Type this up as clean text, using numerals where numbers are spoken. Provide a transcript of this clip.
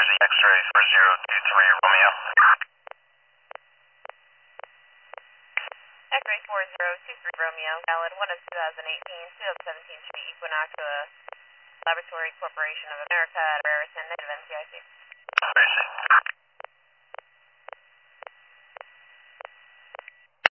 Jersey, X-ray 4023 Romeo. X-ray 4023 Romeo, valid 1 of 2018, 2 of 17 should be Equinox Laboratory Corporation of America at Raritan, native NCIC. Basic.